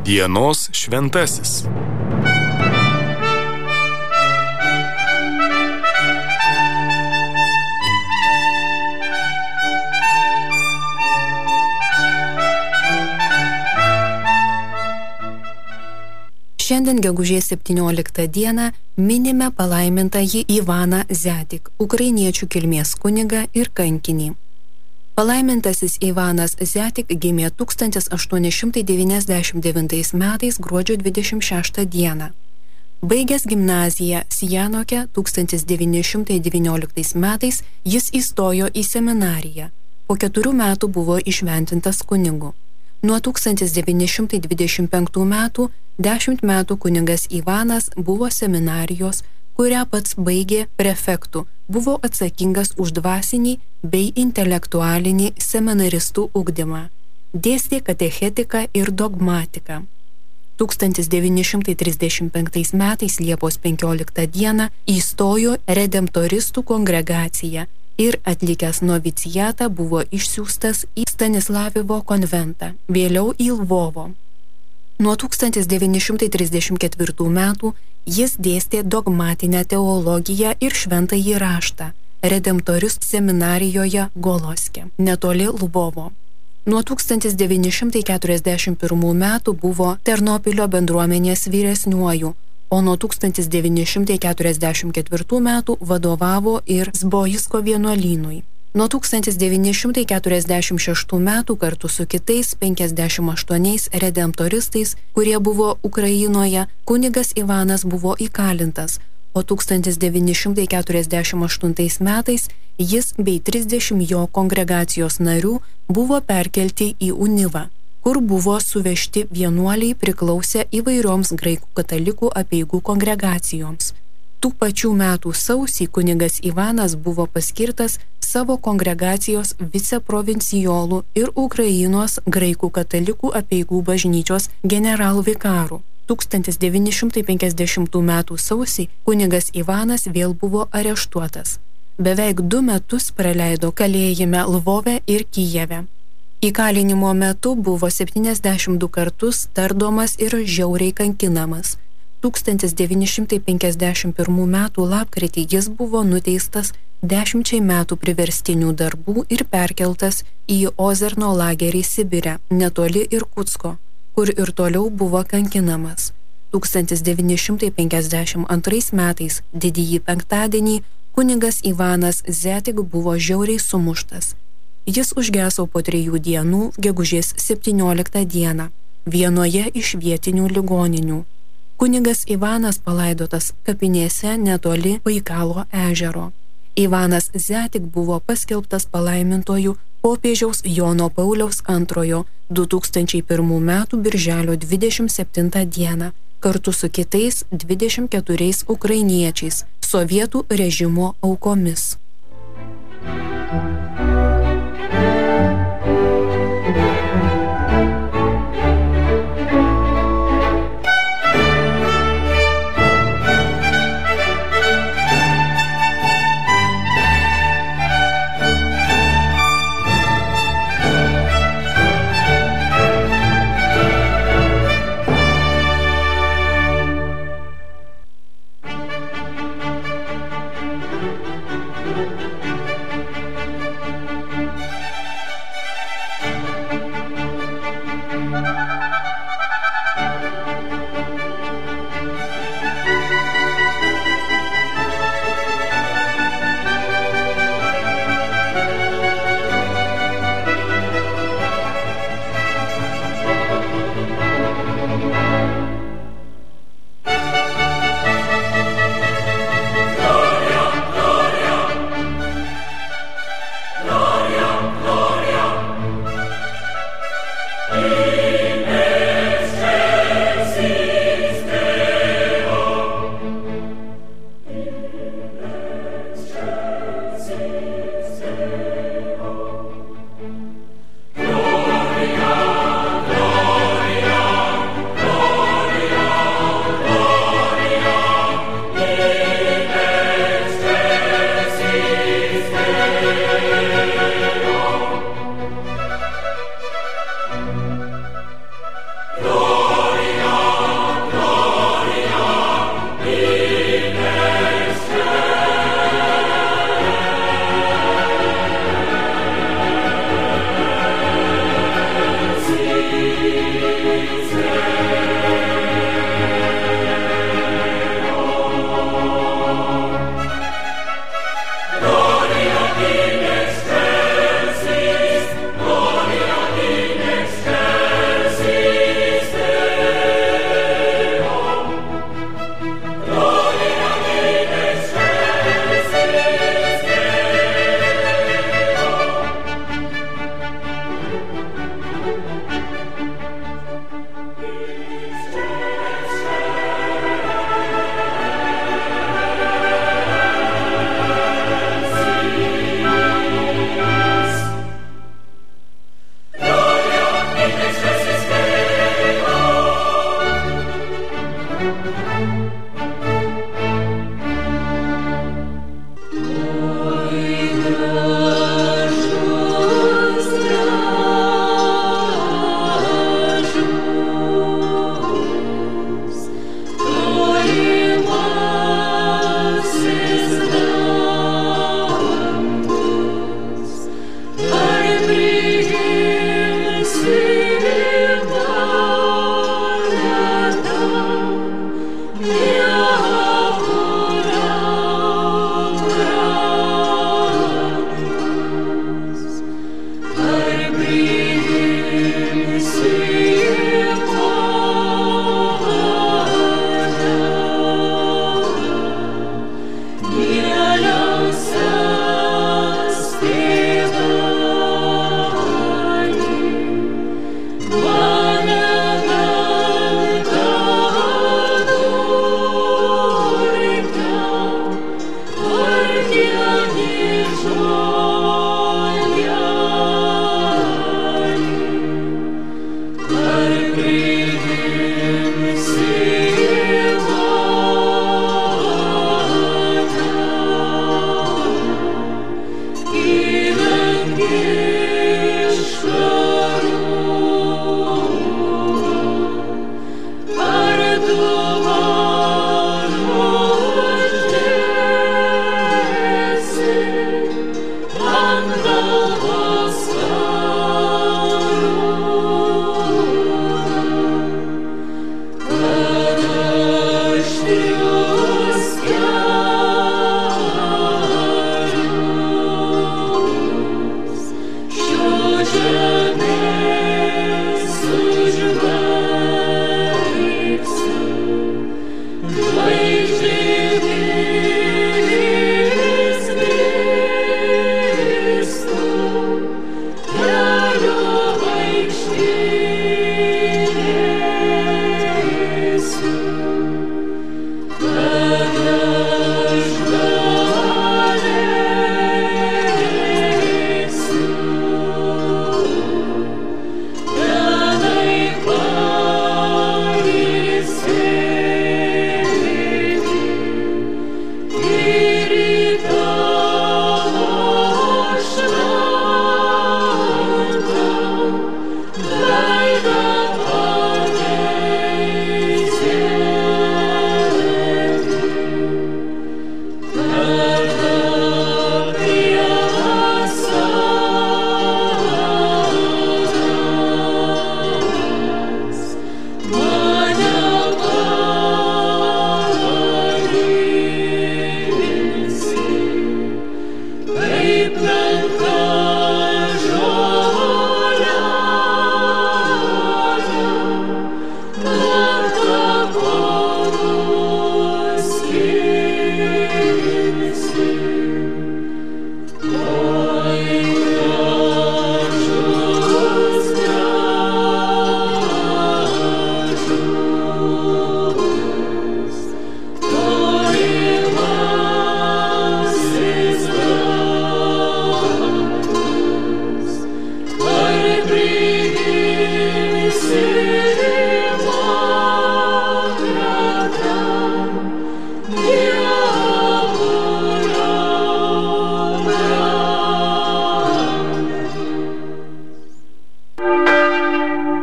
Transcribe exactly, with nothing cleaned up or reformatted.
Dienos šventasis. Šiandien gegužės septynioliktą dieną minime palaimintąjį Ivaną Zetik, ukrainiečių kilmės kunigą ir kankinį. Palaimintasis Ivanas Zetik gimė tūkstantis aštuoni šimtai devyniasdešimt devintais metais gruodžio dvidešimt šeštą dieną. Baigęs gimnaziją Sijanoke tūkstantis devyni šimtai devynioliktais metais jis įstojo į seminariją. Po keturių metų buvo įšventintas kunigu. Nuo tūkstantis devyni šimtai dvidešimt penktų metų dešimt metų kunigas Ivanas buvo seminarijos, kurią pats baigė prefektų, buvo atsakingas už dvasinį bei intelektualinį seminaristų ugdymą, dėstė katechetiką ir dogmatiką. tūkstantis devyni šimtai trisdešimt penktais metais Liepos penkioliktą dieną įstojo redemptoristų kongregaciją ir atlikęs novicijatą buvo išsiųstas į Stanislavivo konventą, vėliau į Lvovo. Nuo tūkstantis devyni šimtai trisdešimt ketvirtų metų jis dėstė dogmatinę teologiją ir šventąjį raštą redemptoristų seminarijoje Goloske, netoli Lvovo. Nuo tūkstantis devyni šimtai keturiasdešimt pirmų metų buvo Ternopilio bendruomenės vyresniuoju, o nuo tūkstantis devyni šimtai keturiasdešimt ketvirtų metų vadovavo ir Zbojisko vienuolynui. Nuo tūkstantis devyni šimtai keturiasdešimt šeštų metų kartu su kitais penkiasdešimt aštuoniais redemptoristais, kurie buvo Ukrainoje, kunigas Ivanas buvo įkalintas, o tūkstantis devyni šimtai keturiasdešimt aštuntais metais jis bei trisdešimt jo kongregacijos narių buvo perkelti į Univą, kur buvo suvežti vienuoliai priklausę įvairioms graikų katalikų apeigų kongregacijoms. Tų pačių metų sausį kunigas Ivanas buvo paskirtas savo kongregacijos viceprovincijolų ir Ukrainos graikų katalikų apeigų bažnyčios generalvikaru. tūkstantis devyni šimtai penkiasdešimtų metų sausį kunigas Ivanas vėl buvo areštuotas. Beveik du metus praleido kalėjime Lvove ir Kijeve. Įkalinimo metu buvo septyniasdešimt du kartus tardomas ir žiauriai kankinamas. tūkstantis devyni šimtai penkiasdešimt pirmų metų lapkritį jis buvo nuteistas dešimčiai metų priverstinių darbų ir perkeltas į Ozerno lagerį Sibire, netoli Irkutsko, kur ir toliau buvo kankinamas. tūkstantis devyni šimtai penkiasdešimt antrais metais didįjį penktadienį kunigas Ivanas Zetik buvo žiauriai sumuštas. Jis užgeso po trijų dienų gegužės septynioliktą dieną vienoje iš vietinių ligoninių. Kunigas Ivanas palaidotas kapinėse netoli Baikalo ežero. Ivanas Zetik buvo paskelbtas palaimintoju popiežiaus Jono Pauliaus antrojo du tūkstančiai pirmų metų birželio dvidešimt septintą dieną kartu su kitais dvidešimt keturiais ukrainiečiais, sovietų režimo aukomis. Amen.